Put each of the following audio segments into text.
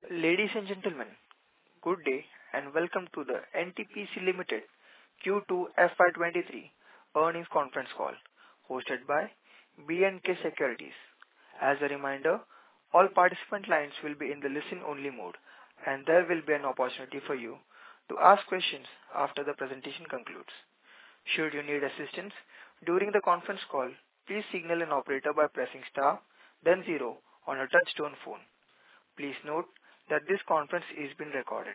Ladies and gentlemen, good day and welcome to the NTPC Limited Q2 FY23 earnings conference call hosted by B&K Securities. As a reminder, all participant lines will be in the listen-only mode, and there will be an opportunity for you to ask questions after the presentation concludes. Should you need assistance during the conference call, please signal an operator by pressing star, then 0 on a touch-tone phone. Please note that this conference is being recorded.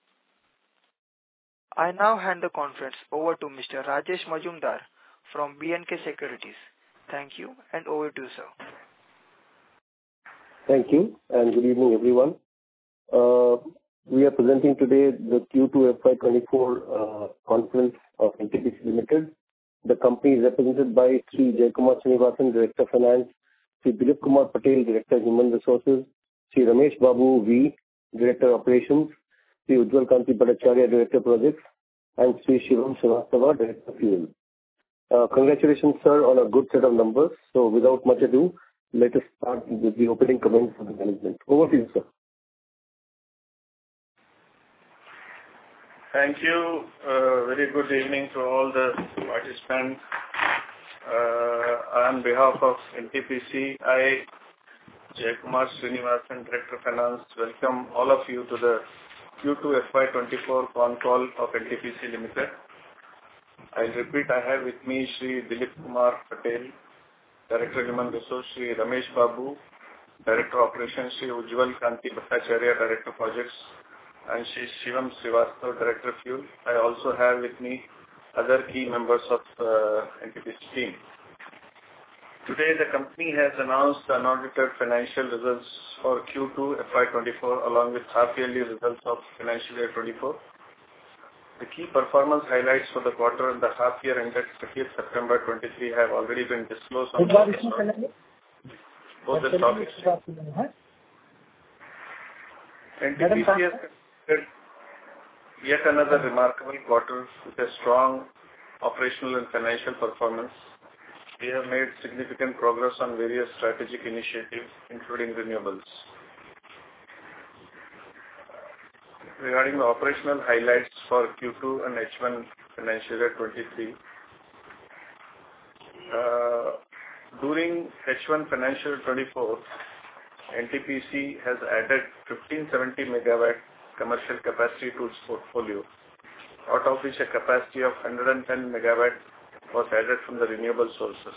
I now hand the conference over to Mr. Rajesh Majumdar from B&K Securities. Thank you, and over to you, sir. Thank you, and good evening, everyone. We are presenting today the Q2 FY24 conference of NTPC Limited. The company is represented by Sri Jaikumar Srinivasan, Director of Finance, Sri Dilip Kumar Patel, Director of Human Resources, Sri Ramesh Babu V, Director of Operations, Sri Ujjwal Kanti Bhattacharya, Director of Projects, and Sri Shivam Srivastava, Director of Fuel. Congratulations, sir, on a good set of numbers. So without much ado, let us start with the opening comments of the management. Over to you, sir. Thank you. Very good evening to all the participants. On behalf of NTPC, I, Jaikumar Srinivasan, Director of Finance, welcome all of you to the Q2 FY24 con call of NTPC Limited. I'll repeat, I have with me Sri Dilip Kumar Patel, Director of Human Resources, Sri Ramesh Babu, Director of Operations, Sri Ujjwal Kanti Bhattacharya, Director of Projects, and Sri Shivam Srivastava, Director of Fuel. I also have with me other key members of NTPC team. Today, the company has announced unaudited financial results for Q2 FY24 along with half-yearly results of financial year 24. The key performance highlights for the quarter and the half-year ended 30th September 23 have already been disclosed on both the stock exchange. NTPC has conducted yet another remarkable quarter with a strong operational and financial performance. We have made significant progress on various strategic initiatives, including renewables. Regarding the operational highlights for Q2 and H1 financial year 23, during H1 financial year 24, NTPC has added 1570 megawatt commercial capacity to its portfolio, out of which a capacity of 110 megawatt was added from the renewable sources.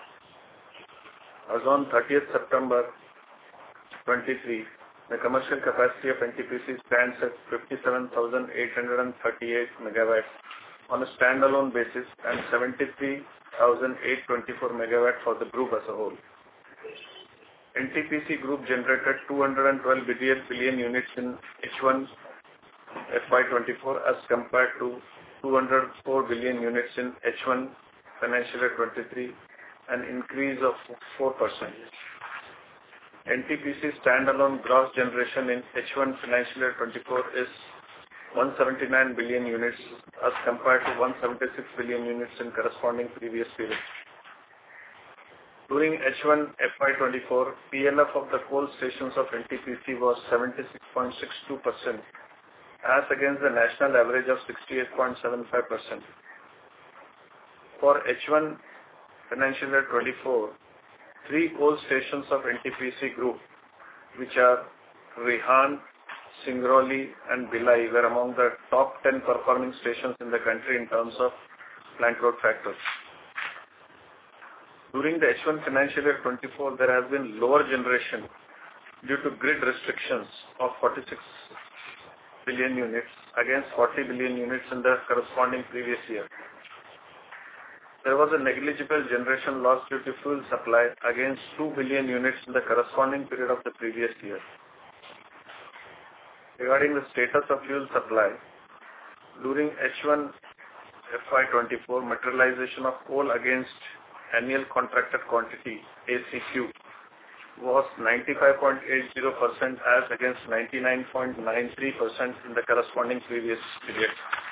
As on 30th September 23, the commercial capacity of NTPC stands at 57,838 megawatts on a standalone basis and 73,824 megawatts for the group as a whole. NTPC Group generated 212 billion units in H1 FY24 as compared to 204 billion units in H1 financial year 23, an increase of 4%. NTPC standalone gross generation in H1 financial year 24 is 179 billion units as compared to 176 billion units in corresponding previous period. During H1 FY24, PLF of the coal stations of NTPC was 76.62% as against the national average of 68.75%. For H1 financial year 24, 3 coal stations of NTPC Group, which are Rihand, Singrauli and Bhilai, were among the top 10 performing stations in the country in terms of plant load factors. During the H1 financial year 24, there has been lower generation due to grid restrictions of 46 billion units against 40 billion units in the corresponding previous year. There was a negligible generation loss due to fuel supply against 2 billion units in the corresponding period of the previous year. Regarding the status of fuel supply, during H1 FY24, materialization of coal against annual contracted quantity ACQ was 95.80% as against 99.93% in the corresponding previous period.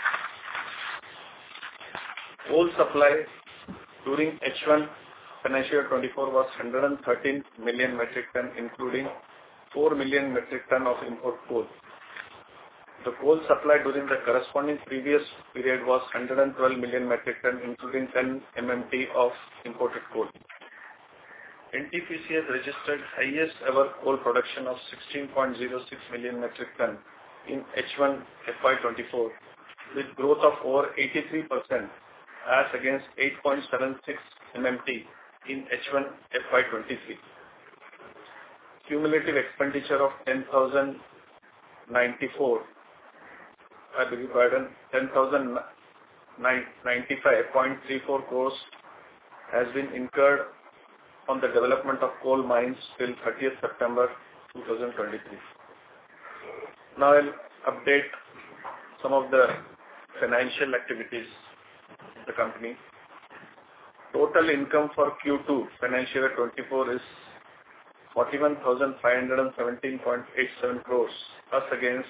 Coal supply during H1 financial year 24 was 113 million metric ton, including 4 million metric ton of import coal. The coal supply during the corresponding previous period was 112 million metric ton, including 10 MMT of imported coal. NTPC has registered highest ever coal production of 16.06 million metric ton in H1 FY24, with growth of over 83% as against 8.76 MMT in H1 FY23. Cumulative expenditure of 10,095.34 crores has been incurred on the development of coal mines till 30th September 2023. Now I'll update some of the financial activities of the company. Total income for Q2 financial year 24 is 41,517.87 crores as against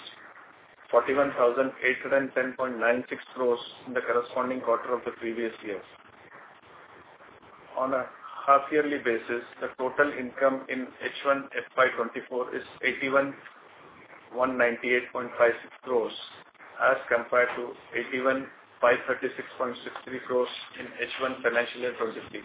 41,810.96 crores in the corresponding quarter of the previous year. On a half-yearly basis, the total income in H1 FY24 is 81,198.56 crores as compared to 81,536.63 crores in H1 financial year 23.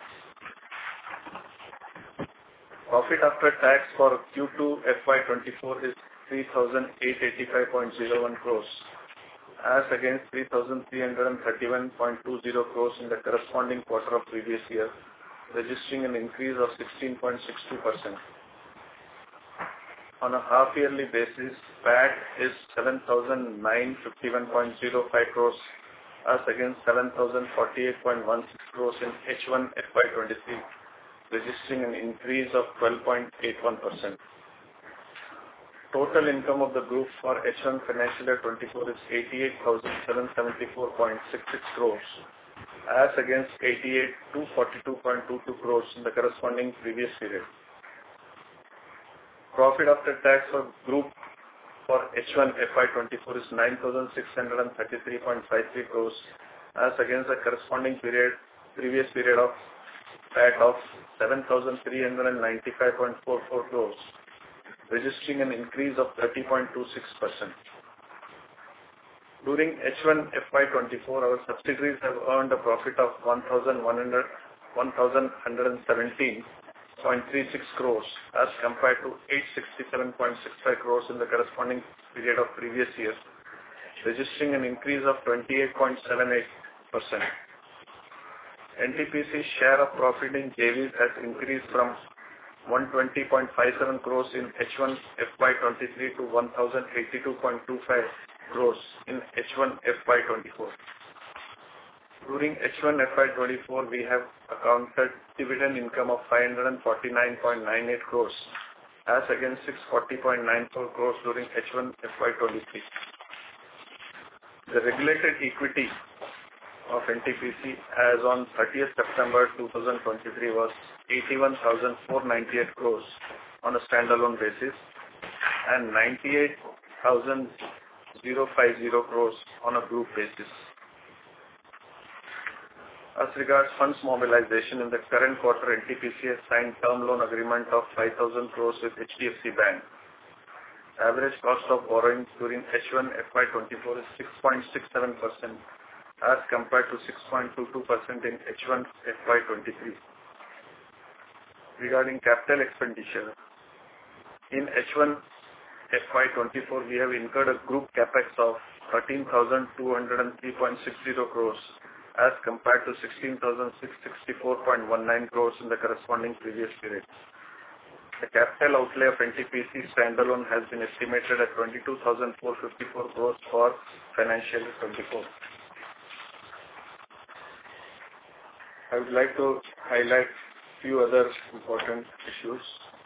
Profit after tax for Q2 FY24 is 3,885.01 crores as against 3,331.20 crores in the corresponding quarter of previous year, registering an increase of 16.62%. On a half-yearly basis, PAT is 7,951.05 crores as against 7,048.16 crores in H1 FY23, registering an increase of 12.81%. Total income of the group for H1 financial year 24 is 88,774.66 crores as against 88,242.22 crores in the corresponding previous period. Profit after tax for group for H1 FY24 is 9,633.53 crores as against the corresponding previous period of PAT of 7,395.44 crores, registering an increase of 30.26%. During H1 FY24, our subsidiaries have earned a profit of 1,117.36 crores as compared to 867.65 crores in the corresponding period of previous year, registering an increase of 28.78%. NTPC's share of profit in JVs has increased from 120.57 crores in H1 FY23 to 1,082.25 crores in H1 FY24. During H1 FY24, we have accounted dividend income of 549.98 crores as against 640.94 crores during H1 FY23. The regulated equity of NTPC as on 30th September 2023 was 81,498 crores on a standalone basis and 98,050 crores on a group basis. As regards funds mobilization, in the current quarter, NTPC has signed term loan agreement of 5,000 crores with HDFC Bank. Average cost of borrowing during H1 FY24 is 6.67% as compared to 6.22% in H1 FY23. Regarding capital expenditure, in H1 FY24, we have incurred a group capex of 13,203.60 crores as compared to 16,664.19 crores in the corresponding previous period. The capital outlay of NTPC standalone has been estimated at 22,454 crores for financial year 24. I would like to highlight few other important issues.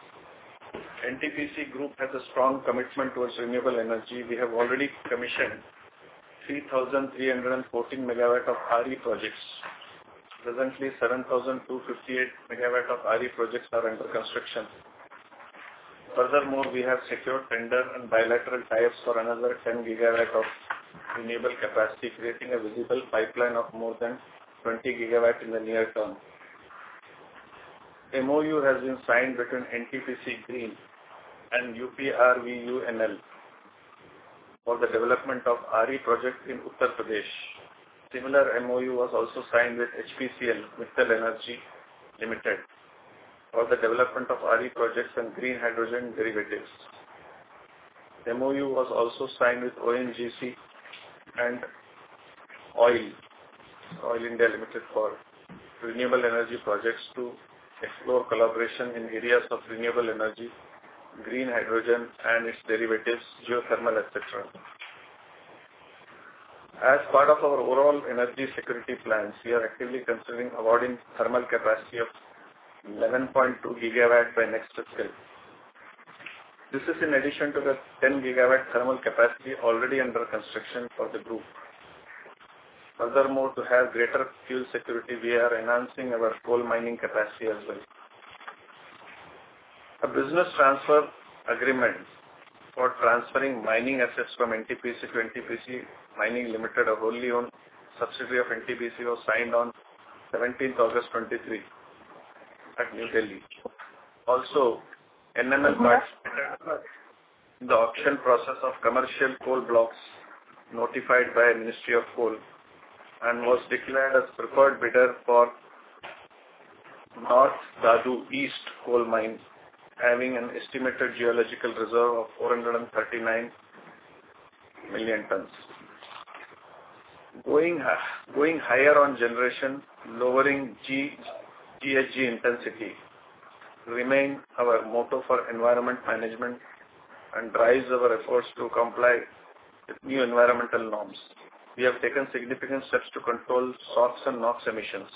NTPC Group has a strong commitment towards renewable energy. We have already commissioned 3,314 megawatt of RE projects. Presently, 7,258 megawatt of RE projects are under construction. Furthermore, we have secured tender and bilateral tie-ups for another 10 gigawatt of renewable capacity, creating a visible pipeline of more than 20 gigawatt in the near term. MOU has been signed between NTPC Green and UPRVUNL for the development of RE project in Uttar Pradesh. Similar MOU was also signed with HPCL, Mittal Energy Limited, for the development of RE projects and green hydrogen derivatives. MOU was also signed with ONGC and Oil India Limited for renewable energy projects to explore collaboration in areas of renewable energy, green hydrogen and its derivatives, geothermal, etc. As part of our overall energy security plans, we are actively considering awarding thermal capacity of 11.2 gigawatt by next fiscal. This is in addition to the 10 gigawatt thermal capacity already under construction for the group. Furthermore, to have greater fuel security, we are enhancing our coal mining capacity as well. A business transfer agreement for transferring mining assets from NTPC to NTPC Mining Limited, a wholly owned subsidiary of NTPC, was signed on 17th August 23 at New Delhi. Also, NML participated in the auction process of commercial coal blocks notified by Ministry of Coal and was declared as preferred bidder for North Dadu East coal mine, having an estimated geological reserve of 439 million tons. Going higher on generation, lowering GHG intensity remain our motto for environment management and drives our efforts to comply with new environmental norms. We have taken significant steps to control SOx and NOx emissions.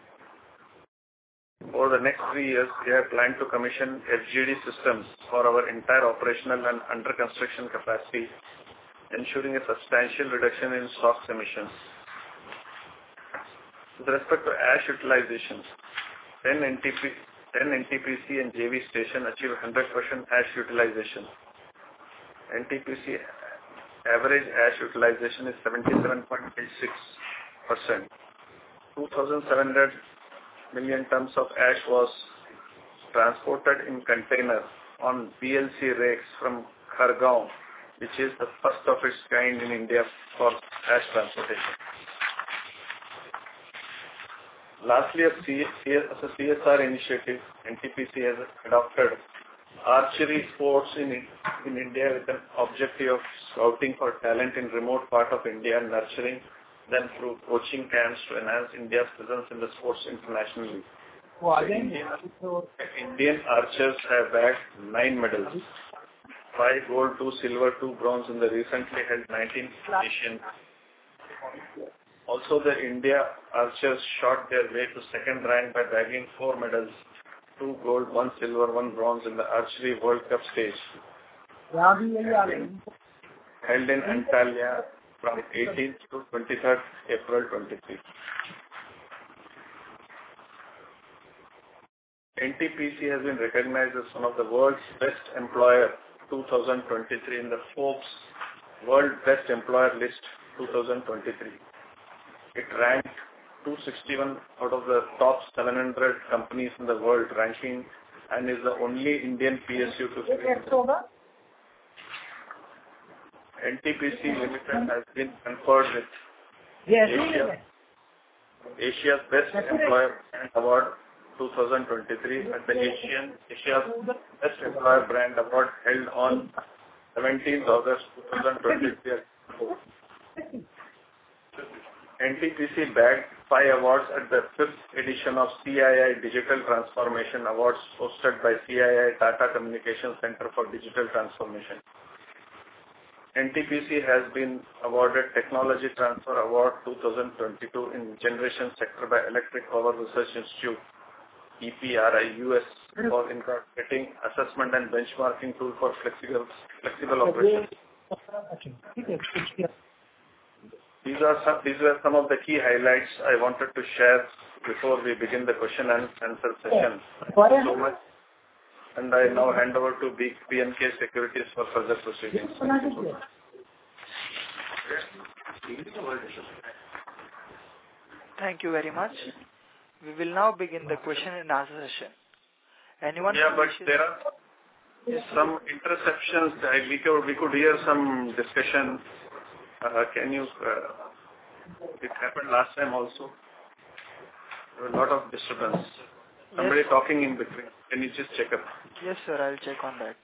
Over the next 3 years, we have planned to commission FGD systems for our entire operational and under construction capacity, ensuring a substantial reduction in SOx emissions. With respect to ash utilization, 10 NTPC and JV station achieve 100% ash utilization. NTPC average ash utilization is 77.86%. 2,700 million tons of ash was transported in container on BLC rakes from Khargaon, which is the first of its kind in India for ash transportation. Lastly, as a CSR initiative, NTPC has adopted archery sports in India with an objective of scouting for talent in remote part of India and nurturing them through coaching camps to enhance India's presence in the sports internationally. Indian archers have bagged 9 medals, 5 gold, 2 silver, 2 bronze in the recently held 19th Asian. Also, the India archers shot their way to second rank by bagging 4 medals, 2 gold, 1 silver, 1 bronze in the Archery World Cup stage, held in Antalya from 18th to 23rd April 23. NTPC has been recognized as one of the world's best employer 2023 in the Forbes World Best Employer List 2023. It ranked 261 out of the top 700 companies in the world ranking and is the only Indian PSU to face it. NTPC Limited has been conferred with Asia's Best Employer Brand Award 2023 at the Asia's Best Employer Brand Award held on 17th August 2023. NTPC bagged 5 awards at the 5th edition of CII Digital Transformation Awards hosted by CII Tata Communications Center for Digital Transformation. NTPC has been awarded Technology Transfer Award 2022 in Generation Sector by Electric Power Research Institute, EPRI, US, for incorporating assessment and benchmarking tool for flexible operations. These were some of the key highlights I wanted to share before we begin the question and answer session. Thank you so much. And I now hand over to B&K Securities for further proceedings. Thank you very much. We will now begin the question and answer session. Anyone? Yeah, but Yes, sir. Some interceptions. We could hear some discussion. Can you? It happened last time also. There was a lot of disturbance. Somebody Yes. talking in between. Can you just check up? Yes, sir. I'll check on that.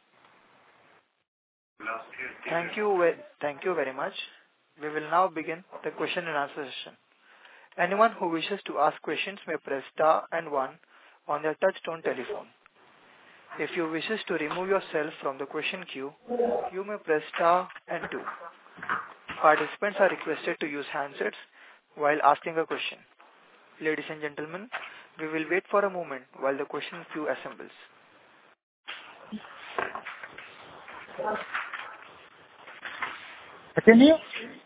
Thank you very much. We will now begin the question and answer session. Anyone who wishes to ask questions may press star and one on their touch-tone telephone. If you wishes to remove yourself from the question queue, you may press star and two. Participants are requested to use handsets while asking a question. Ladies and gentlemen, we will wait for a moment while the question queue assembles. Continue.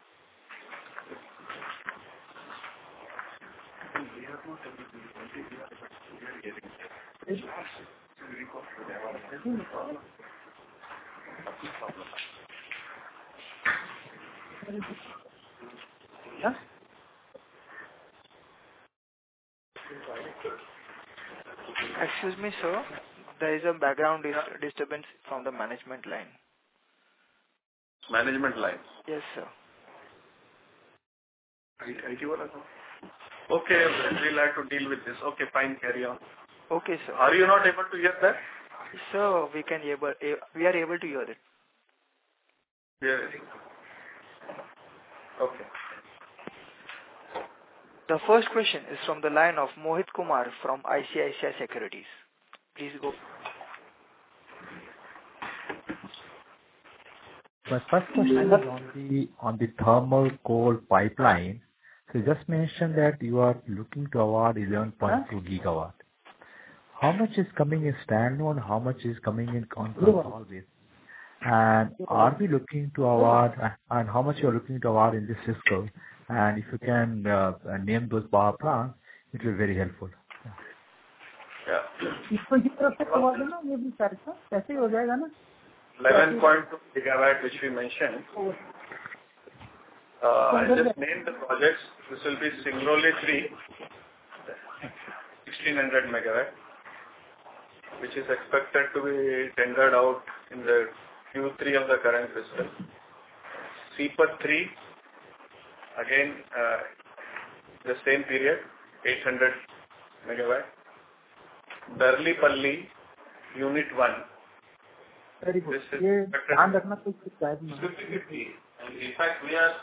Excuse me, sir. There is a background disturbance from the management line. Management line. Yes, sir. Okay, we'll have to deal with this. Okay, fine, carry on. Okay, sir. Are you not able to hear that? Sir, we are able to hear it. Yeah. Okay. The first question is from the line of Mohit Kumar from ICICI Securities. Please go. My first question is on the thermal coal pipeline. So you just mentioned that you are looking to award 11.2 gigawatt. How much is coming in standalone? How much is coming in consolidated? And are we looking to award, and how much you are looking to award in this fiscal? And if you can name those power plants, it will be very helpful. Yeah. इसको जिस तरफ से करवा देना ये भी सारा ऐसे ही हो जाएगा ना 11.2 gigawatt which we mentioned. I just named the projects. This will be Singrauli 3, 1600 megawatt, which is expected to be tendered out in the Q3 of the current fiscal. Sipat 3, again the same period, 800 megawatt. Darlipalli Unit 1. Very good. ये ध्यान रखना कुछ शायद 50-50. And in fact, we are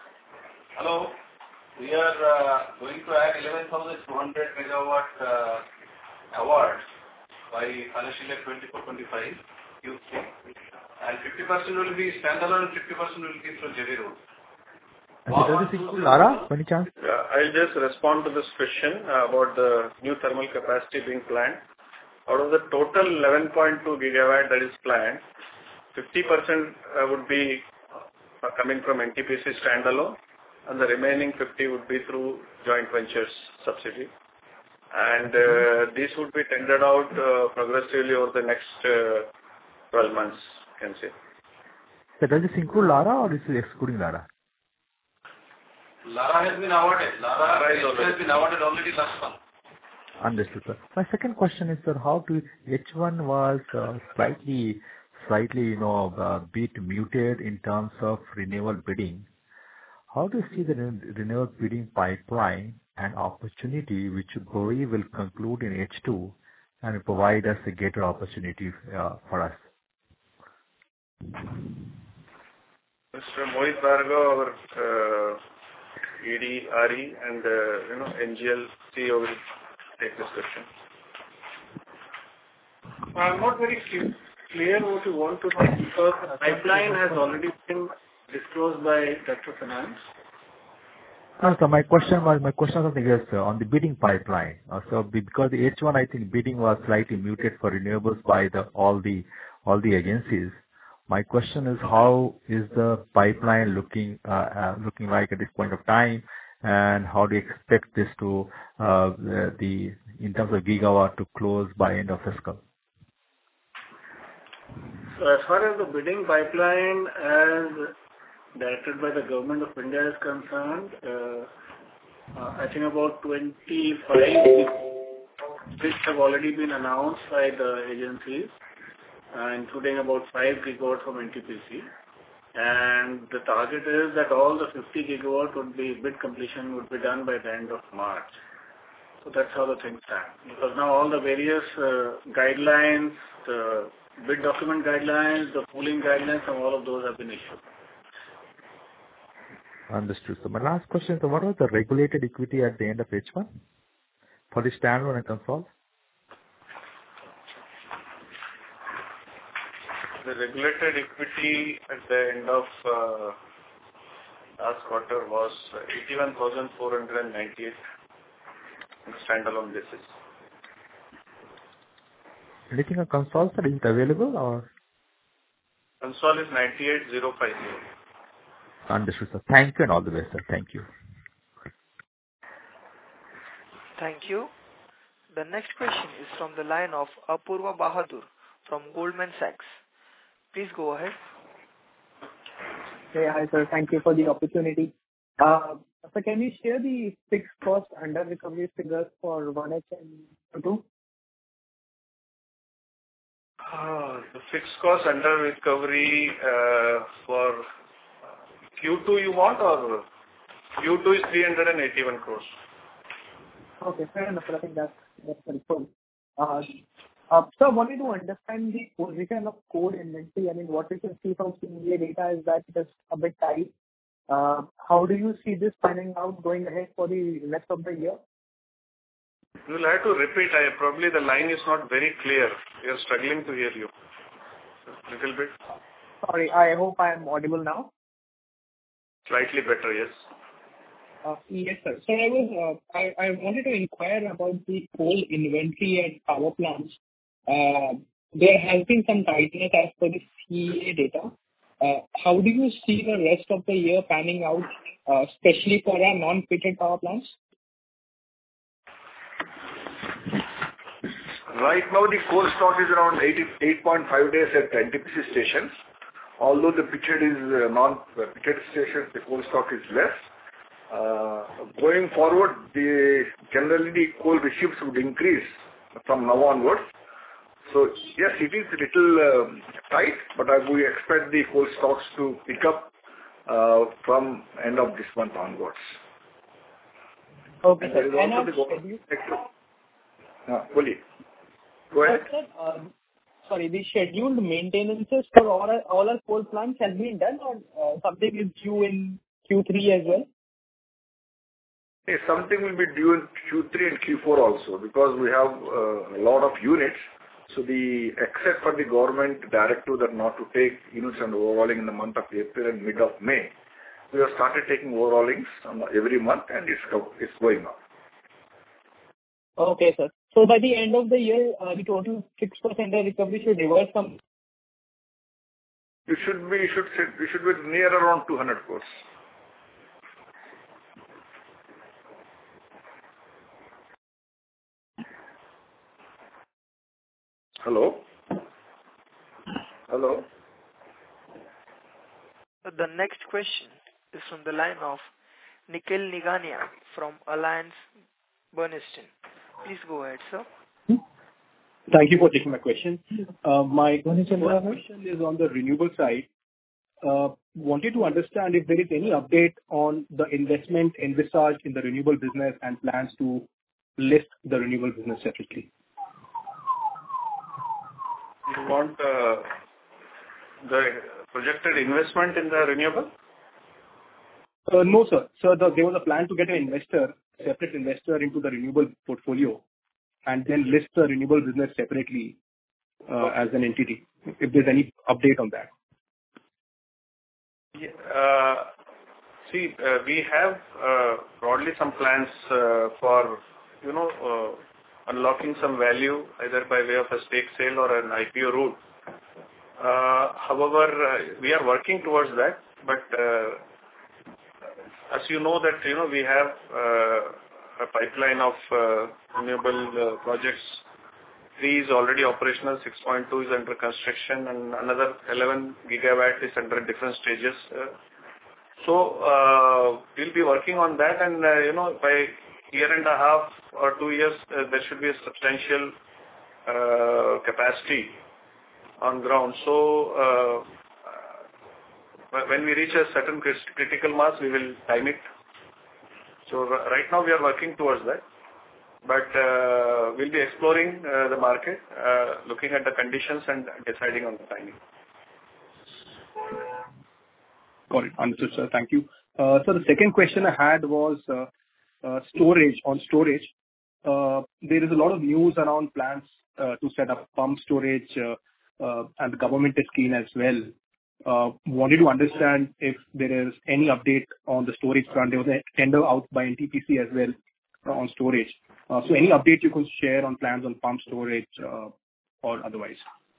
going to add 11,200 megawatt award by financial year 24-25 Q3, and 50% will be standalone and 50% will be through JV route. does this include Lara by any chance? I'll just respond to this question about the new thermal capacity being planned. Out of the total 11.2 gigawatt that is planned, 50% would be coming from NTPC standalone, and the remaining 50 would be through joint ventures subsidy. And this would be tendered out progressively over the next 12 months, you can say. So does this include Lara or is it excluding Lara? Lara has been awarded. Lara has been awarded already last month. Understood, sir. My second question is, sir, how to H1 was slightly, bit muted in terms of renewable bidding. How do you see the renewable bidding pipeline and opportunity which you believe will conclude in H2 and provide us a greater opportunity for us? Mr. Mohit Bhargava, our ED, RE, and NGL CEO will take this question. I'm not very clear what you want to know because the pipeline has already been disclosed by Director Finance. No, so my question was on the bidding pipeline. So because the H1, I think bidding was slightly muted for renewables by all the agencies. My question is, how is the pipeline looking like at this point of time, and how do you expect this to in terms of gigawatt to close by end of fiscal? So as far as the bidding pipeline as directed by the Government of India is concerned, I think about 25 bids have already been announced by the agencies. including about 5 gigawatt from NTPC. And the target is that all the 50 gigawatt bid completion would be done by the end of March. So that's how the things stand. Because now all the various guidelines, the bid document guidelines, the pooling guidelines, and all of those have been issued. Understood. So my last question, so what was the regulated equity at the end of H1 for the standalone and consolidated? The regulated equity at the end of last quarter was 81,498 on a standalone basis. Anything on consolidated, is it available or? Consol is 98,050. Understood, sir. Thank you and all the best, sir. Thank you. Thank you. The next question is from the line of Apurva Bahadur from Goldman Sachs. Please go ahead. Hey, hi sir. Thank you for the opportunity. So can you share the fixed cost under recovery figures for 1H and 2? The fixed cost under recovery for Q2 you want, or Q2 is 381 crores. Okay, fair enough. I think that's helpful. So I wanted to understand the position of coal inventory. I mean, what we can see from CEA data is that it is a bit tight. How do you see this panning out going ahead for the rest of the year? You will have to repeat. Probably the line is not very clear. We are struggling to hear you. Little bit. Sorry, I hope I am audible now. Slightly better, yes. Yes, sir. So I wanted to inquire about the coal inventory at power plants. There has been some tightness as per the CEA data. How do you see the rest of the year panning out, especially for our non-fitted power plants? Right now, the coal stock is around 8.5 days at NTPC stations. Although the pitted is non-pitted stations, the coal stock is less. Going forward, generally the coal receipts would increase from now onwards. So yes, it is a little tight, but we expect the coal stocks to pick up from end of this month onwards. Okay, sir. Go ahead. Sorry, the scheduled maintenances for all our coal plants has been done, or something is due in Q3 as well? Yes, something will be due in Q3 and Q4 also, because we have a lot of units. So except for the government directive that not to take units and overhauling in the month of April and mid of May, we have started taking overhaulings every month, and it's going on. Okay, sir. So by the end of the year, the total 6% recovery should reverse some. We should be near around 200 crores. Hello? Hello? The next question is from the line of Nikhil Nigania from Alliance Bernstein. Please go ahead, sir. Thank you for taking my question. My question is on the renewable side. Wanted to understand if there is any update on the investment envisaged in the renewable business and plans to list the renewable business separately. You want the projected investment in the renewable? No, sir. So there was a plan to get an separate investor into the renewable portfolio and then list the renewable business separately as an entity. If there's any update on that. Yeah, we have broadly some plans for, unlocking some value either by way of a stake sale or an IPO route. However, we are working towards that, but as you know that, we have a pipeline of renewable projects. 3 is already operational, 6.2 is under construction, and another 11 gigawatt is under different stages. So we'll be working on that, and by year and a half or 2 years, there should be a substantial capacity on ground. So when we reach a certain critical mass, we will time it. So right now we are working towards that, but we'll be exploring the market, looking at the conditions and deciding on the timing. Got it. Understood, sir. Thank you. So the second question I had was storage. On storage, there is a lot of news around plans to set up pump storage, and the government is keen as well. Wanted to understand if there is any update on the storage front. There was a tender out by NTPC as well on storage. So any update you could share on plans on pump storage or otherwise?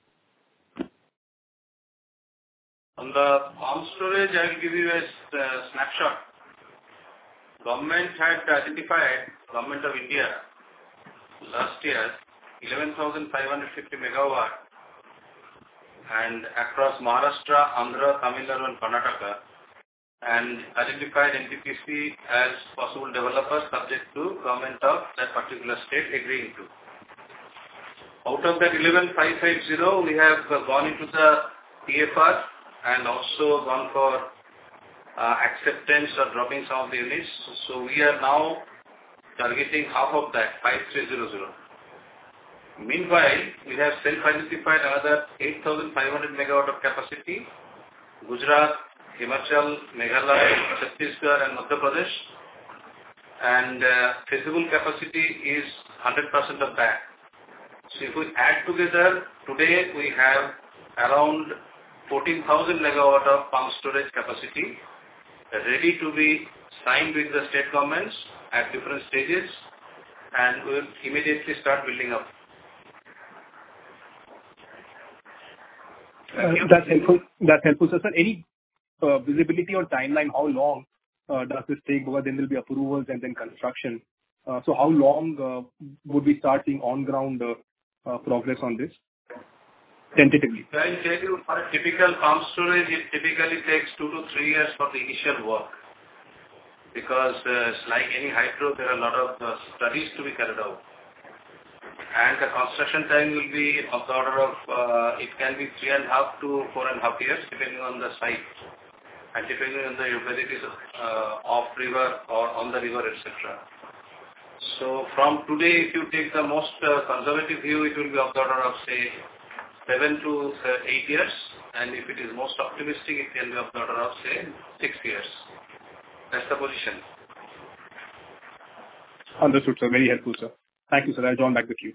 On the pump storage, I will give you a snapshot. Government had identified, Government of India, last year, 11,550 megawatt and across Maharashtra, Andhra, Tamil Nadu and Karnataka, and identified NTPC as possible developers subject to government of that particular state agreeing to. Out of that 11,550, we have gone into the PFR and also gone for acceptance or dropping some of the units. So we are now targeting half of that, 5,300. Meanwhile, we have self-identified another 8,500 megawatt of capacity, Gujarat, Himachal, Meghalaya, Chhattisgarh and Madhya Pradesh, and feasible capacity is 100% of that. So if we add together, today we have around 14,000 megawatt of pump storage capacity ready to be signed with the state governments at different stages, and we will immediately start building up. That's helpful. That's helpful, sir. Sir, any visibility or timeline, how long does this take? Because then there will be approvals and then construction. So how long would we start seeing on-ground progress on this, tentatively? I will tell you, for a typical pump storage, it typically takes 2 to 3 years for the initial work. Because like any hydro, there are a lot of studies to be carried out. And the construction time will be of the order of, it can be 3.5 to 4.5 years, depending on the site and depending on whether it is off river or on the river, etc. So from today, if you take the most conservative view, it will be of the order of, say, 7 to 8 years. And if it is most optimistic, it can be of the order of, say, 6 years. That's the position. Understood, sir. Very helpful, sir. Thank you, sir. I'll join back with you.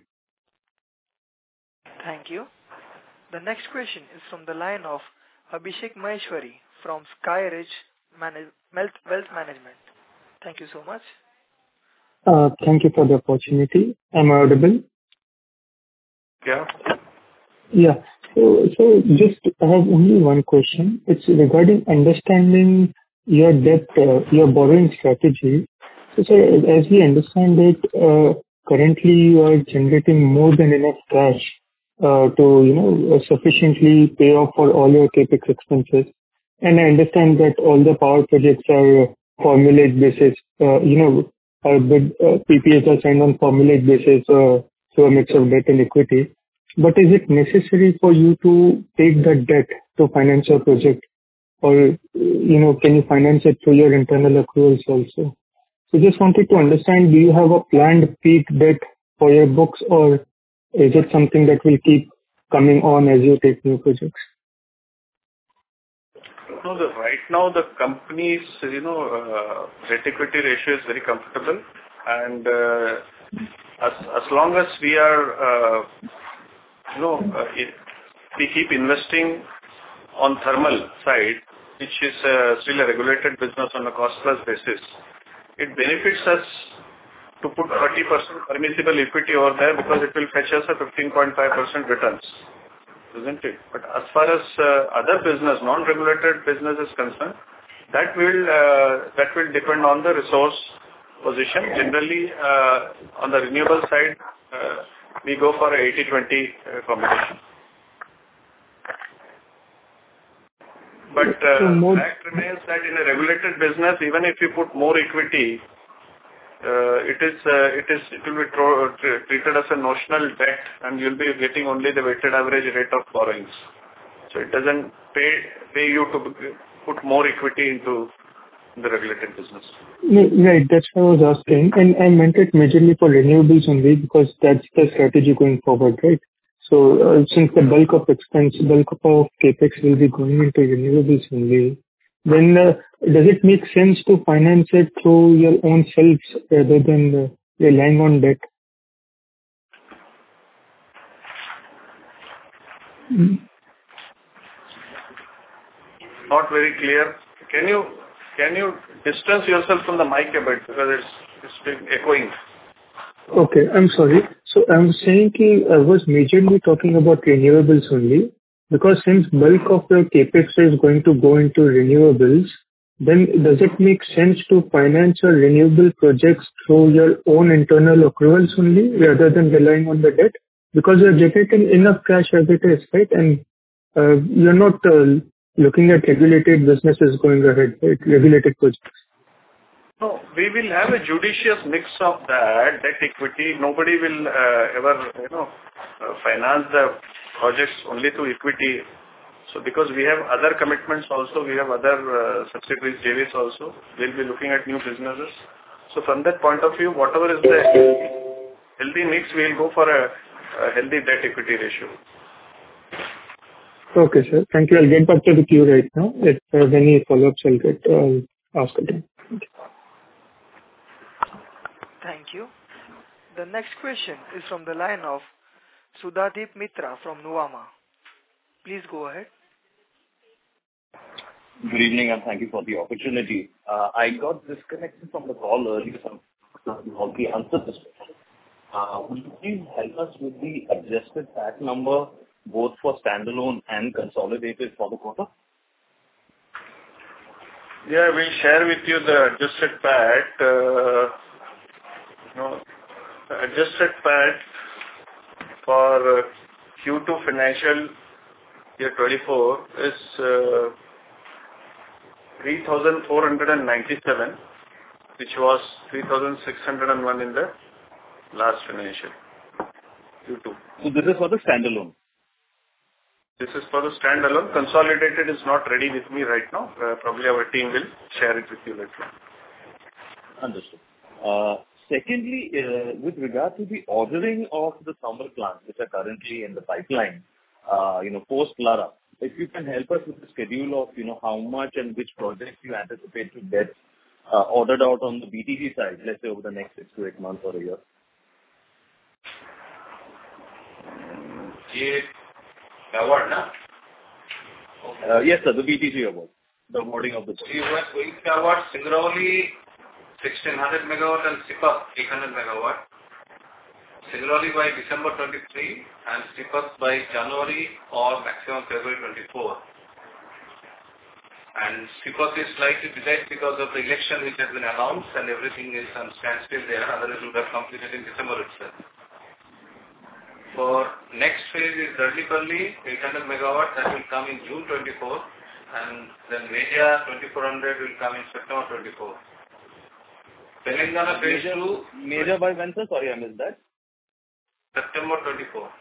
Thank you. The next question is from the line of Abhishek Maheshwari from Skyridge Wealth Management. Thank you so much. Thank you for the opportunity. Am I audible? Yeah. Yeah. So just I have only one question. It's regarding understanding your debt, your borrowing strategy. So, sir, as we understand it, currently you are generating more than enough cash to sufficiently pay off for all your capex expenses. And I understand that all the power projects are formulaic basis. Our bid PPAs are signed on formulaic basis, so a mix of debt and equity. But is it necessary for you to take that debt to finance your project, or can you finance it through your internal accruals also? So just wanted to understand, do you have a planned peak debt for your books, or is it something that will keep coming on as you take new projects? No, right now the company's debt equity ratio is very comfortable, and as long as we are we keep investing on thermal side, which is still a regulated business on a cost plus basis, it benefits us to put 30% permissible equity over there, because it will fetch us a 15.5% returns, isn't it? But as far as other business, non-regulated business is concerned, that will depend on the resource position. Generally, on the renewable side, we go for a 80-20 combination. But fact remains that in a regulated business, even if you put more equity, it will be treated as a notional debt, and you'll be getting only the weighted average rate of borrowings. So it doesn't pay you to put more equity into the regulated business. Right, that's what I was asking. And I meant it majorly for renewables only because that's the strategy going forward, right? So since the bulk of capex will be going into renewables only, then does it make sense to finance it through your own selves rather than relying on debt? Not very clear. Can you distance yourself from the mic a bit because it's been echoing. Okay, I'm sorry. So I'm saying I was majorly talking about renewables only because since bulk of the capex is going to go into renewables, then does it make sense to finance your renewable projects through your own internal accruals only rather than relying on the debt? Because you're generating enough cash as it is, right? And you're not looking at regulated businesses going ahead, right? Regulated projects. No, we will have a judicious mix of that debt equity. Nobody will ever, finance the projects only through equity. So because we have other commitments also, we have other subsidiaries, JVs also. We'll be looking at new businesses. So from that point of view, whatever is the healthy mix, we'll go for a healthy debt equity ratio. Okay, sir. Thank you. I'll get back to the queue right now. If there are any follow-ups, I'll ask again. Thank you. The next question is from the line of Sudhadeep Mitra from Nuvama. Please go ahead. Good evening and thank you for the opportunity. I got disconnected from the call earlier, so I'll answer this question. Would you please help us with the adjusted PAT number both for standalone and consolidated for the quarter? Yeah, we'll share with you the adjusted PAT. Adjusted PAT for Q2 financial year 24 is 3,497, which was 3,601 in the last financial Q2. So this is for the standalone? This is for the standalone. Consolidated is not ready with me right now. Probably our team will share it with you later. Understood. Secondly, with regard to the ordering of the thermal plants which are currently in the pipeline, post Lara, if you can help us with the schedule of, how much and which projects you anticipate to get ordered out on the BTG side, let's say over the next 6 to 8 months or a year. Award, no? Okay. Yes, sir, the BTG award, the awarding of the project. You were going to award Singrauli 1600 megawatt and Sipat 800 megawatt. Singrauli by December 23 and Sipat by January or maximum February 24. And Sipat is slightly delayed because of the election which has been announced and everything is on standstill there, otherwise it would have completed in December itself. For next phase is Darlipalli 800 megawatt that will come in June 24 and then Meja 2400 will come in September 24. Telangana phase 2. Meja by when, sir? Sorry, I missed that. September 24.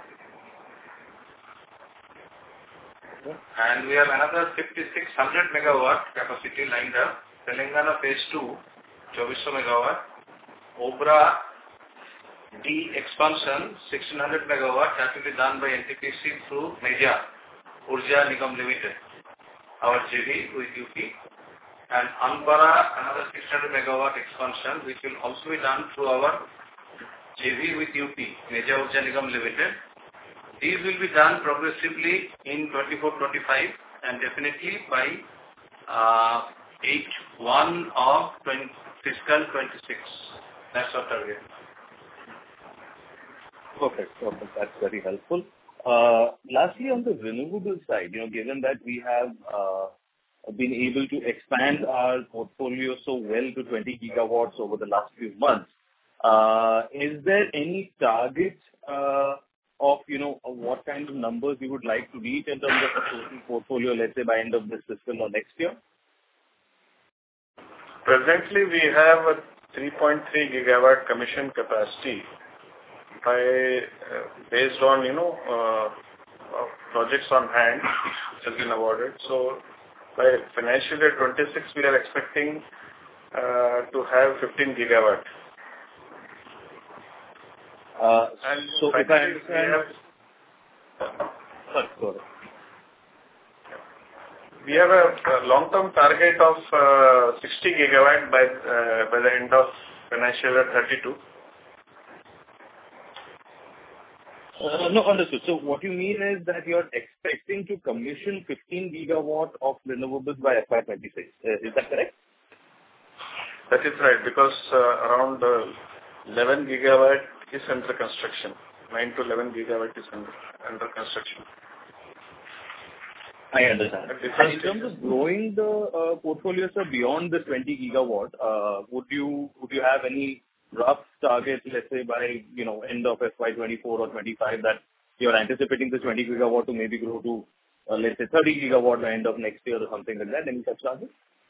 Okay. And we have another 5600 megawatt capacity lined up. Telangana phase 2, 2400 megawatt. Obra D expansion 1600 megawatt that will be done by NTPC through Meja Urja Nigam Limited, our JV with UP. And Anpara another 600 megawatt expansion which will also be done through our JV with UP, Meja Urja Nigam Limited. These will be done progressively in 24-25 and definitely by H1 of fiscal 26. That's our target. Perfect. That's very helpful. Lastly, on the renewable side, given that we have been able to expand our portfolio so well to 20 gigawatts over the last few months, is there any target of what kind of numbers you would like to reach in terms of a total portfolio, let's say by end of this fiscal or next year? Presently, we have 3.3 gigawatt commission capacity by based on projects on hand which has been awarded. So by financial year 26, we are expecting to have 15 gigawatt. And so if I understand, we have a long-term target of 60 gigawatt by the end of financial year 32. No, understood. So what you mean is that you're expecting to commission 15 gigawatt of renewables by FY26. Is that correct? That is right, because around 11 gigawatt is under construction. 9 to 11 gigawatt is under construction. I understand. And in terms of growing the portfolio, sir, beyond the 20 gigawatt, would you have any rough target, let's say by end of FY24 or 25, that you're anticipating the 20 gigawatt to maybe grow to let's say 30 gigawatt by end of next year or something like that? Any such target?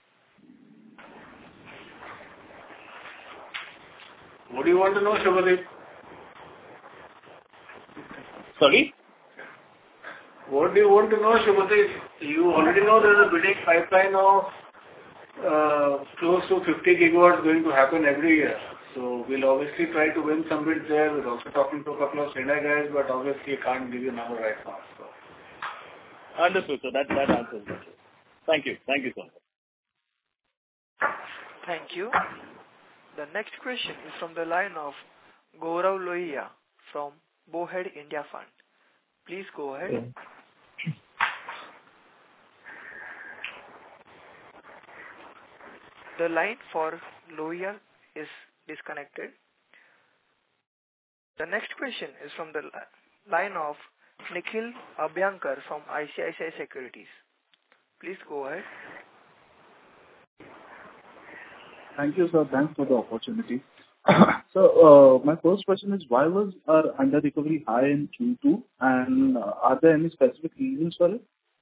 What do you want to know, Shubhadeep? Sorry? What do you want to know, Shubhadeep? You already know there's a bidding pipeline of close to 50 gigawatts going to happen every year. So we'll obviously try to win some bids there. We're also talking to a couple of senior guys, but obviously can't give you a number right now. So. Understood. So that answers it. Thank you. Thank you, sir. Thank you. The next question is from the line of Gaurav Lohia from Bowhead India Fund. Please go ahead. Okay. The line for Lohia is disconnected. The next question is from the line of Nikhil Abhyankar from ICICI Securities. Please go ahead. Thank you, sir. Thanks for the opportunity. So, my first question is, why was our under recovery high in Q2, and are there any specific reasons for it?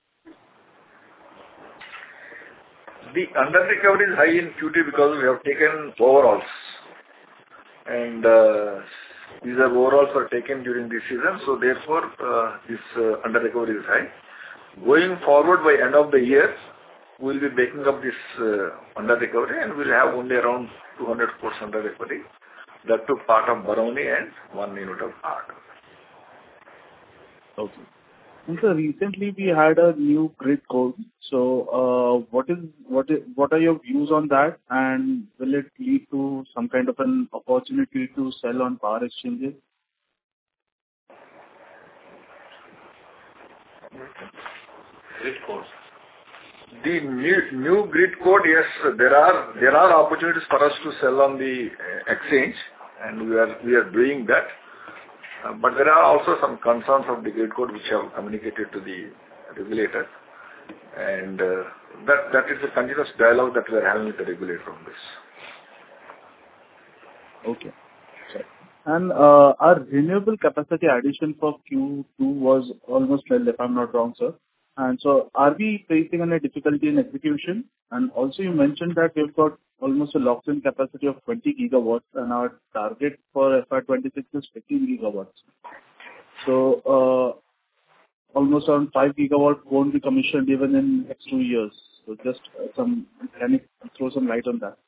The under recovery is high in Q2 because we have taken overalls, and these are overalls were taken during this season, so therefore this under recovery is high. Going forward, by end of the year, we will be making up this under recovery, and we will have only around 200 crores under recovery. That took part of Barauni and 1 unit of ARC. Okay. And so recently we had a new grid code. So what are your views on that, and will it lead to some kind of an opportunity to sell on power exchanges? Grid code. The new grid code, yes, there are opportunities for us to sell on the exchange, and we are doing that. But there are also some concerns of the grid code which have communicated to the regulator, and that is a continuous dialogue that we are having with the regulator on this. Okay. Sorry. And our renewable capacity addition for Q2 was almost 12, if I'm not wrong, sir. And so are we facing any difficulty in execution? And also you mentioned that we've got almost a locked-in capacity of 20 gigawatts, and our target for FY26 is 15 gigawatts. So almost around 5 gigawatts won't be commissioned even in next 2 years. So just can you throw some light on that?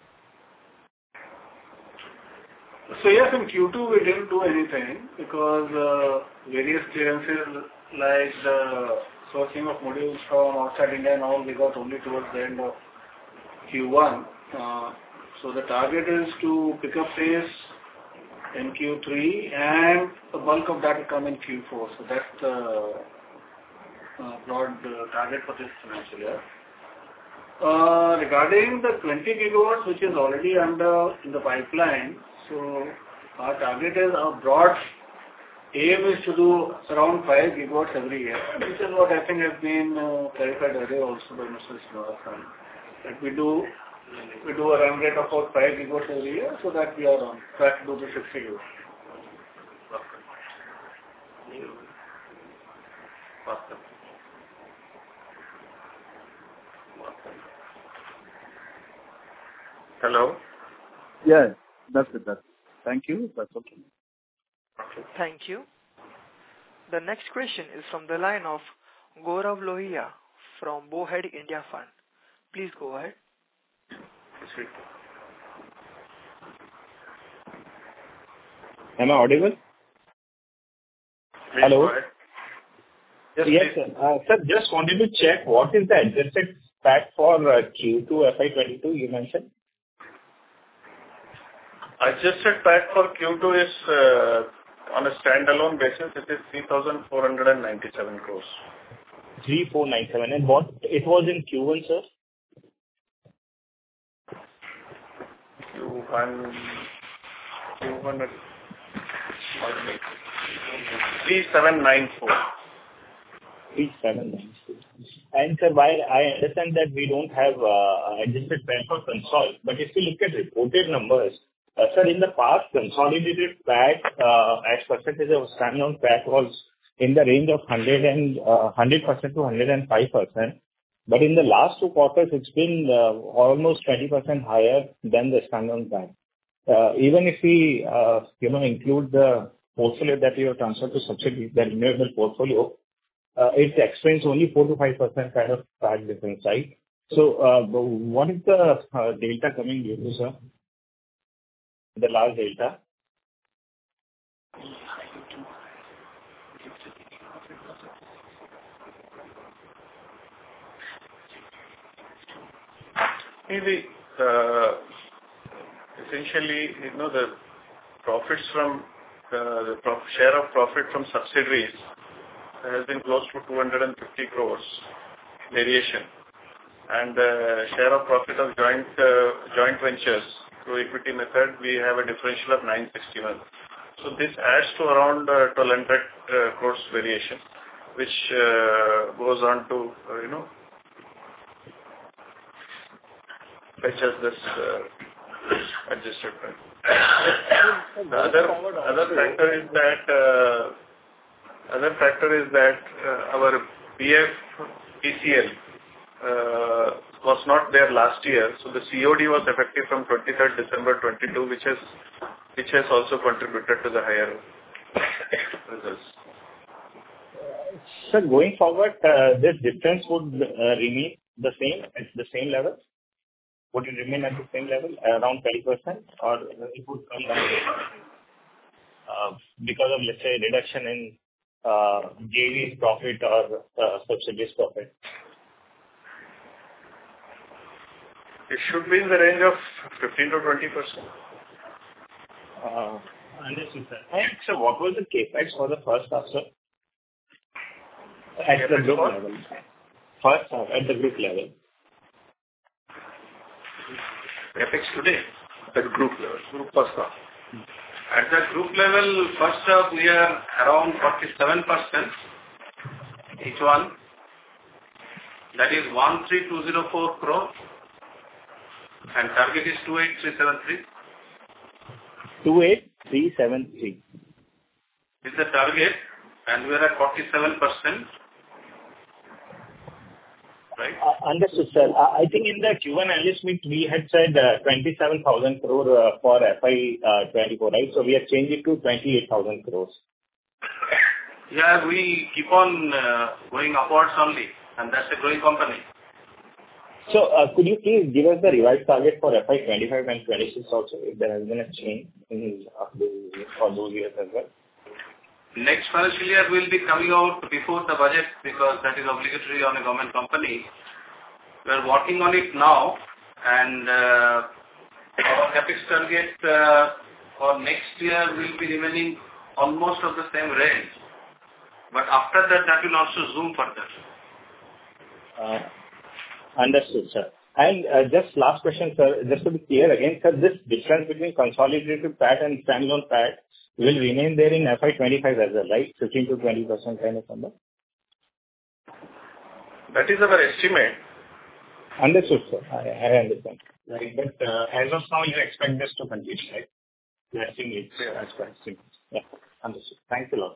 So yes, in Q2 we didn't do anything because various clearances like the sourcing of modules from outside India and all we got only towards the end of Q1. So the target is to pick up pace in Q3, and the bulk of that will come in Q4. So that's the broad target for this financial year. Regarding the 20 gigawatts which is already in the pipeline, so our target is, our broad aim is to do around 5 gigawatts every year, which is what I think has been clarified earlier also by Mr. Srinivasan. That we do a run rate of about 5 gigawatts every year, so that we are on track to do the 60 gigawatts. Hello? Yeah, that's it. Thank you. That's okay. Thank you. The next question is from the line of Gaurav Lohia from Bowhead India Fund. Please go ahead. Am I audible? Please Hello. go ahead. Yes, sir. Sir, just wanted to check what is the adjusted PAT for Q2 FY22 you mentioned? Adjusted PAT for Q2 is on a standalone basis, it is 3,497 crores. 3,497. And what it was in Q1, sir? Q1 3,794. 3,794. And sir, while I understand that we don't have adjusted PAT for consol, but if you look at reported numbers, sir, in the past, consolidated PAT as percentage of standalone PAT was in the range of 100% to 105%. But in the last 2 quarters, it's been almost 20% higher than the standalone PAT. Even if we include the portfolio that we have transferred to subsidiaries, the renewable portfolio, it explains only 4 to 5% kind of PAT difference, right? So what is the delta coming due to, sir? The large delta? Maybe essentially, the profits from the share of profit from subsidiaries has been close to 250 crores variation, and share of profit of joint ventures through equity method, we have a differential of 961. So this adds to around 1,200 crores variation, which goes on to fetch us this adjusted price. The other factor is that our PCL was not there last year, so the COD was effective from 23rd December 22, which has also contributed to the higher results. Sir, going forward, this difference would remain the same at the same level? Would it remain at the same level, around 20%, or it would come down because of, let's say, reduction in JV's profit or subsidiaries profit? It should be in the range of 15 to 20%. Understood, sir. And sir, what was the capex for the first half, sir? At the group level. First half, at the group level. Capex today? At the group level. Group first half. At the group level, first half we are around 47%. Each one. That is 13,204 crore. And target is 28,373. 28,373. Is the target, and we are at 47%. Right? Understood, sir. I think in the Q1 analyst meet, we had said 27,000 crore for FY24, right? So we have changed it to 28,000 crores. Yeah, we keep on going upwards only, and that's a growing company. So could you please give us the revised target for FY25 and 26 also, if there has been a change for those years as well? Next financial year will be coming out before the budget because that is obligatory on a government company. We are working on it now, and our capex target for next year will be remaining almost of the same range. But after that, that will also zoom further. Understood, sir. And just last question, sir, just to be clear again, sir, this difference between consolidated PAT and standalone PAT will remain there in FY25 as well, right? 15 to 20% kind of number? That is our estimate. Understood, sir. I understand. Right. But as of now, you expect this to continue, right? You estimate as per estimate. Yeah. Understood. Thanks a lot.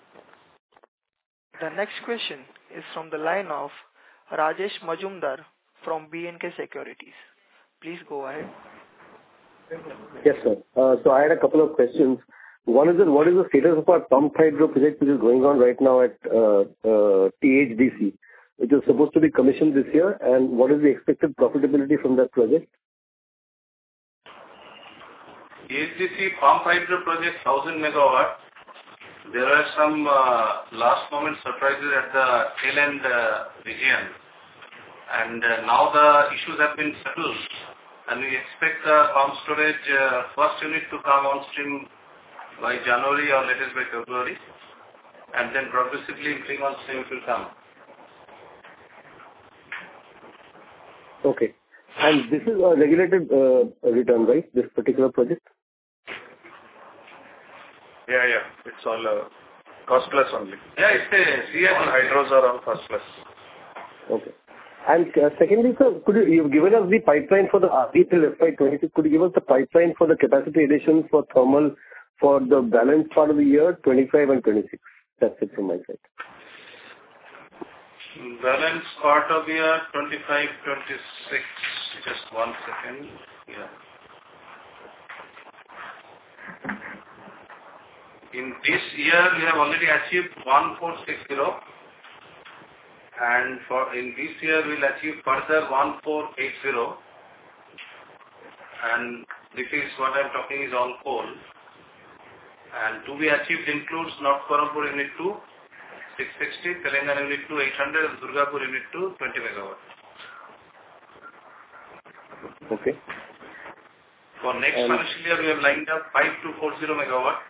The next question is from the line of Rajesh Majumdar from B&K Securities. Please go ahead. Yes, sir. So I had a couple of questions. One is that what is the status of our pumped hydro project which is going on right now at THDC, which is supposed to be commissioned this year, and what is the expected profitability from that project? THDC pumped hydro project 1000 megawatt. There are some last moment surprises at the tail end region, and now the issues have been settled, and we expect the pump storage first unit to come on stream by January or latest by February, and then progressively increasing on stream it will come. Okay. And this is a regulated return, right? This particular project? Yeah. It's all cost plus only. Yeah, it's a CF. All hydros are all cost plus. Okay. And secondly, sir, you've given us the pipeline for the RD till FY26. Could you give us the pipeline for the capacity addition for thermal for the balance part of the year, 25 and 26? That's it from my side. Balance part of the year 25, 26. Just 1 second. Yeah. In this year, we have already achieved 1460, and in this year, we will achieve further 1480. And this is what I am talking is all coal. And to be achieved includes North Karanpur Unit 2, 660, Telangana Unit 2, 800, and Durgapur Unit 2, 20 megawatt. Okay. For next financial year, we have lined up 5240 megawatt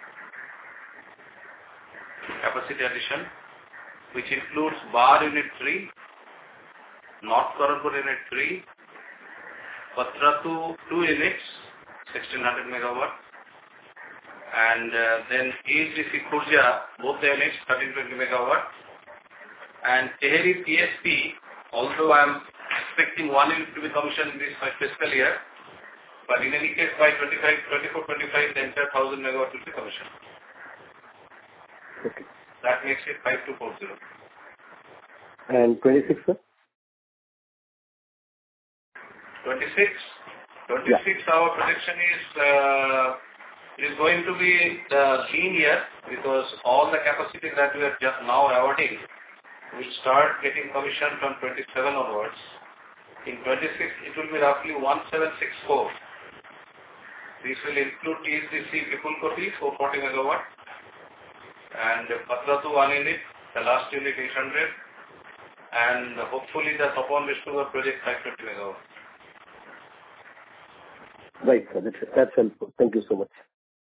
capacity addition, which includes Bar Unit 3, North Karanpur Unit 3, Patratu 2 units, 1600 megawatt, and then THDC Khurja, both the units, 1320 megawatt, and Tehri PSP, although I am expecting one unit to be commissioned in this fiscal year, but in any case by 24-25, the entire 1000 megawatt will be commissioned. Okay. That makes it 5240. And 26, sir? 26, our projection is going to be the lean year, because all the capacity that we are just now awarding will start getting commissioned from 27 onwards. In 26, it will be roughly 1764. This will include THDC Vipulkoti, 440 megawatt, and Patratu 1 unit, the last unit 800, and hopefully the Tapan Vishnugar project 550 megawatt. Right, sir. That's helpful. Thank you so much.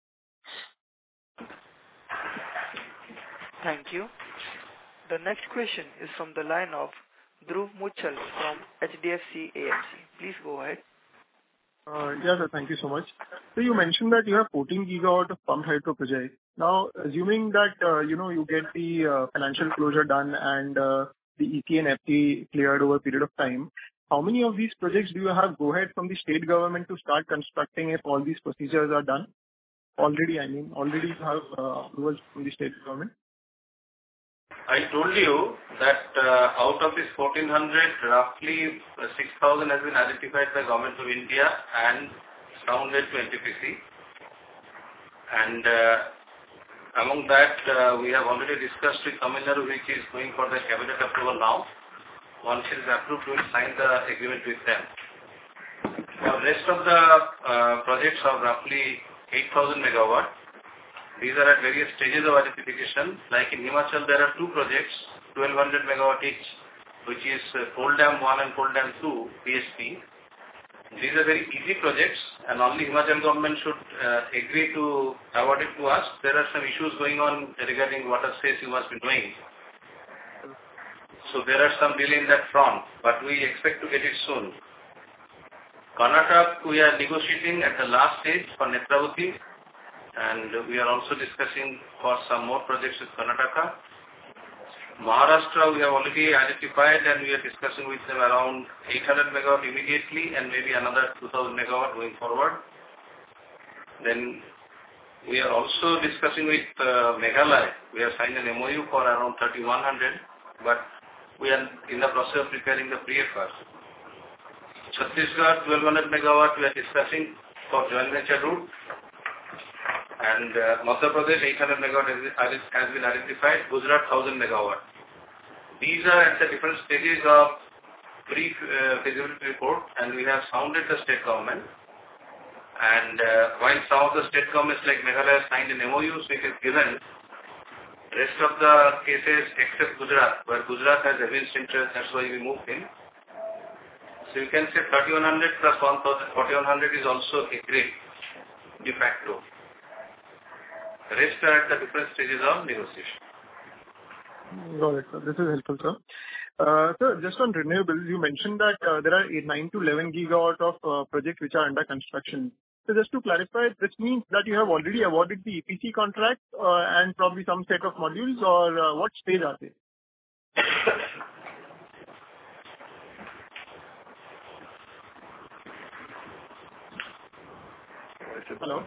Thank you. The next question is from the line of Dhruv Muchal from HDFC AMC. Please go ahead. Yes, sir. Thank you so much. So you mentioned that you have 14 gigawatt of pumped hydro project. Now, assuming that you get the financial closure done and the EC and FT cleared over a period of time, how many of these projects do you have go ahead from the state government to start constructing if all these procedures are done? Already you have approvals from the state government? I told you that out of this 1400, roughly 6000 has been identified by Government of India and sounded to NTPC. And among that, we have already discussed with Tamil Nadu, which is going for the cabinet approval now. Once it is approved, we will sign the agreement with them. The rest of the projects are roughly 8000 megawatt. These are at various stages of identification. Like in Himachal, there are two projects, 1200 megawatt each, which is Coal Dam 1 and Coal Dam 2, PSP. These are very easy projects, and only Himachal government should agree to award it to us. There are some issues going on regarding water space you must be doing. So there are some delay in that front, but we expect to get it soon. Karnataka, we are negotiating at the last stage for Netravati, and we are also discussing for some more projects with Karnataka. Maharashtra, we have already identified, and we are discussing with them around 800 megawatt immediately and maybe another 2000 megawatt going forward. Then we are also discussing with Meghalaya. We have signed an MOU for around 3100, but we are in the process of preparing the pre-FR. Chhattisgarh 1200 megawatt we are discussing for joint venture route. And Madhya Pradesh 800 megawatt has been identified. Gujarat 1000 megawatt. These are at the different stages of pre-feasibility report, and we have sounded the state government. And while some of the state governments like Meghalaya signed an MOUs which is given, rest of the cases except Gujarat, where Gujarat has evinced interest, that's why we moved in. So you can say 3100 plus 4100 is also agreed de facto. The rest are at the different stages of negotiation. Got it, sir. This is helpful, sir. Sir, just on renewables, you mentioned that there are 9 to 11 gigawatt of projects which are under construction. So just to clarify, this means that you have already awarded the EPC contract and probably some set of modules, or what stage are they? Hello?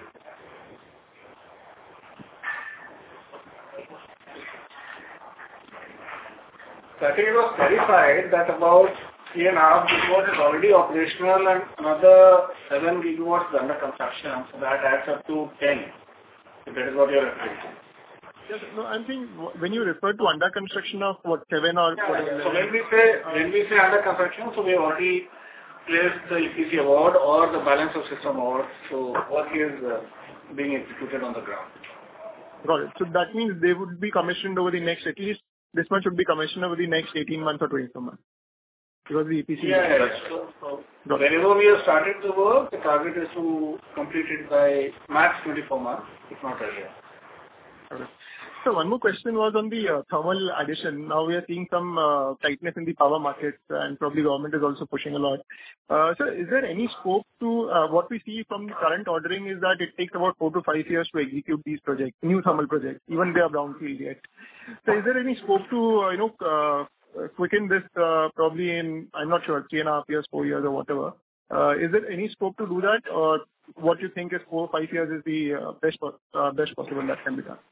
I think it was clarified that about 3.5 gigawatts is already operational and another 7 gigawatts is under construction. So that adds up to 10. So that is what you are referring to. Yes, no, I'm saying when you refer to under construction of what, 7 or whatever. So when we say under construction, so we have already placed the EPC award or the balance of system award. So work is being executed on the ground. Got it. So that means they would be commissioned over the next, at least this much would be commissioned over the next 18 months or 24 months. Because the EPC So whenever we have started the work, the target is to complete it by max 24 months, if not earlier. Okay. So one more question was on the thermal addition. Now we are seeing some tightness in the power markets, and probably government is also pushing a lot. So is there any scope to what we see from the current ordering is that it takes about 4 to 5 years to execute these projects, new thermal projects, even they are brownfield yet. So is there any scope to quicken this probably in, I'm not sure, 3.5 years, 4 years or whatever? Is there any scope to do that, or what you think is 4 or 5 years is the best possible that can be done?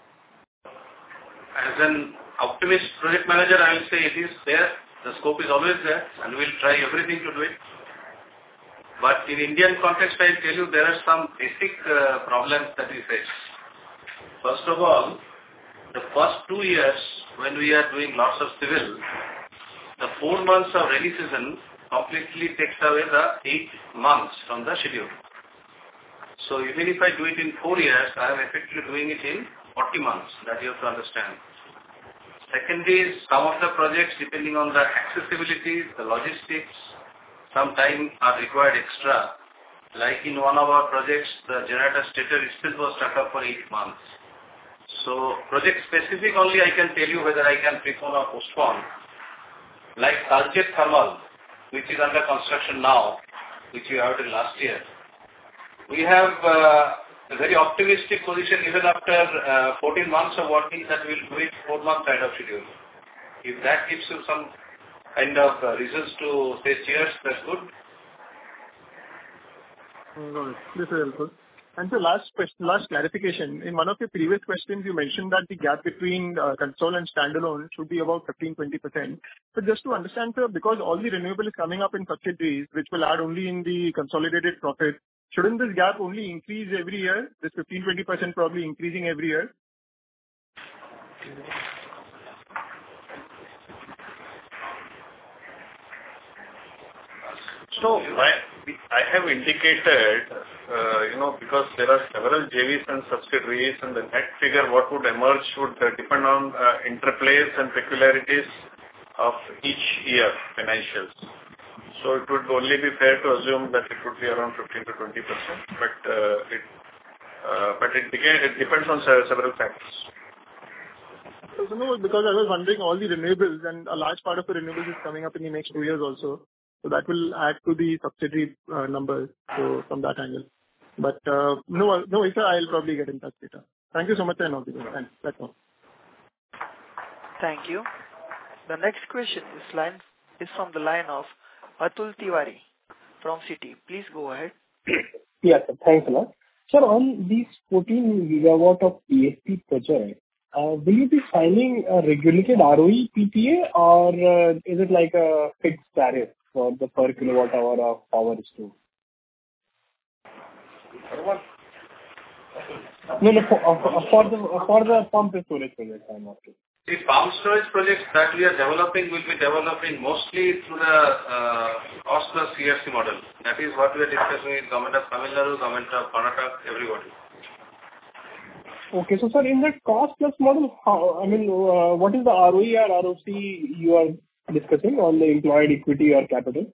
As an optimist project manager, I will say it is there. The scope is always there, and we'll try everything to do it. But in Indian context, I'll tell you there are some basic problems that we face. First of all, the first 2 years when we are doing lots of civil, the 4 months of rainy season completely takes away the 8 months from the schedule. So even if I do it in 4 years, I am effectively doing it in 40 months. That you have to understand. Second is some of the projects, depending on the accessibility, the logistics, some time are required extra. Like in one of our projects, the generator stator itself was stuck up for 8 months. So project specific only I can tell you whether I can prepone or postpone. Like Talcher Thermal, which is under construction now, which we awarded last year. We have a very optimistic position even after 14 months of working that we will do it 4 months ahead of schedule. If that gives you some kind of reasons to say cheers, that's good. This is helpful. And so last clarification. In one of your previous questions, you mentioned that the gap between console and standalone should be about 15-20%. But just to understand, sir, because all the renewable is coming up in subsidiaries, which will add only in the consolidated profit, shouldn't this gap only increase every year? This 15-20% probably increasing every year? So I have indicated, because there are several JVs and subsidiaries, and the net figure what would emerge would depend on interplays and peculiarities of each year financials. So it would only be fair to assume that it would be around 15 to 20%, but it depends on several factors. So no, because I was wondering all the renewables, and a large part of the renewables is coming up in the next 2 years also. So that will add to the subsidiary numbers. So from that angle. But no, sir, I'll probably get in touch later. Thank you so much, and all the best. Thanks. That's all. Thank you. The next question is from the line of Atul Tiwari from Citi. Please go ahead. Yes, sir. Thanks a lot. Sir, on these 14 gigawatt of PSP project, will you be signing a regulated ROE PPA or is it like a fixed tariff for the per kilowatt hour of power stored? No, for the pump storage project, I'm asking. The pump storage projects that we are developing will be developing mostly through the cost plus CFC model. That is what we are discussing with Government of Tamil Nadu, Government of Karnataka, everybody. Okay, so sir, in that cost plus model, what is the ROE or ROC you are discussing on the employed equity or capital?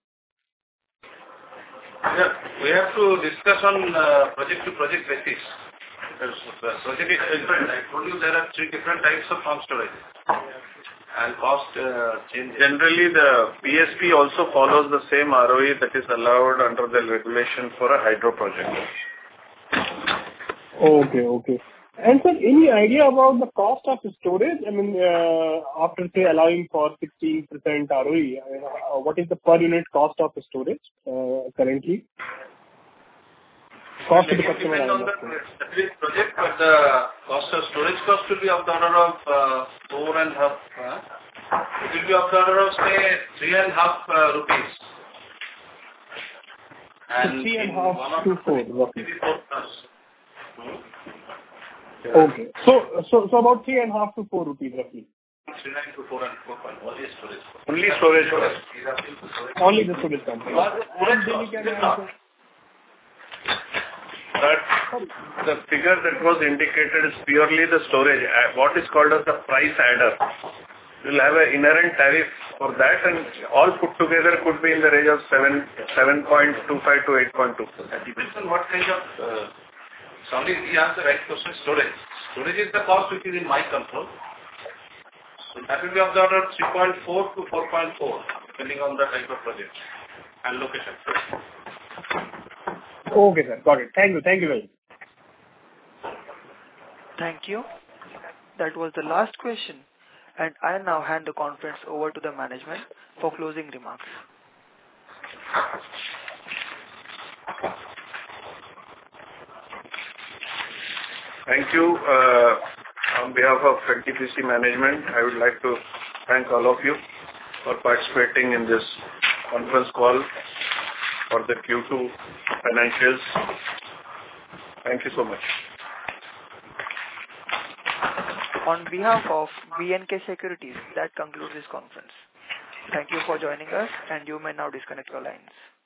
Yeah, we have to discuss on project to project basis. The project is different. I told you there are 3 different types of pump storage. And cost change. Generally, the PSP also follows the same ROE that is allowed under the regulation for a hydro project. Okay. And sir, any idea about the cost of storage? After say allowing for 16% ROE, what is the per unit cost of storage currently? Cost to the customer. Depends on the specific project, but the cost of storage cost will be of the order of 4.5. It will be of the order of say 3.5 rupees. And 3.5 to 4 roughly. 4+. Okay. So about 3.5 to 4 rupees roughly. 3.9 to 4 and 4.1. Only storage. Only storage. Only the storage company. But the figure that was indicated is purely the storage. What is called as the price adder. We'll have an inherent tariff for that, and all put together could be in the range of 7.25 to 8.2. That depends on what kind of. Somebody asked the right question. Storage. Storage is the cost which is in my control. So that will be of the order of 3.4 to 4.4, depending on the type of project and location. Okay, sir. Got it. Thank you very much. Thank you. That was the last question, and I now hand the conference over to the management for closing remarks. Thank you. On behalf of NTPC management, I would like to thank all of you for participating in this conference call for the Q2 financials. Thank you so much. On behalf of B&K Securities, that concludes this conference. Thank you for joining us, and you may now disconnect your lines.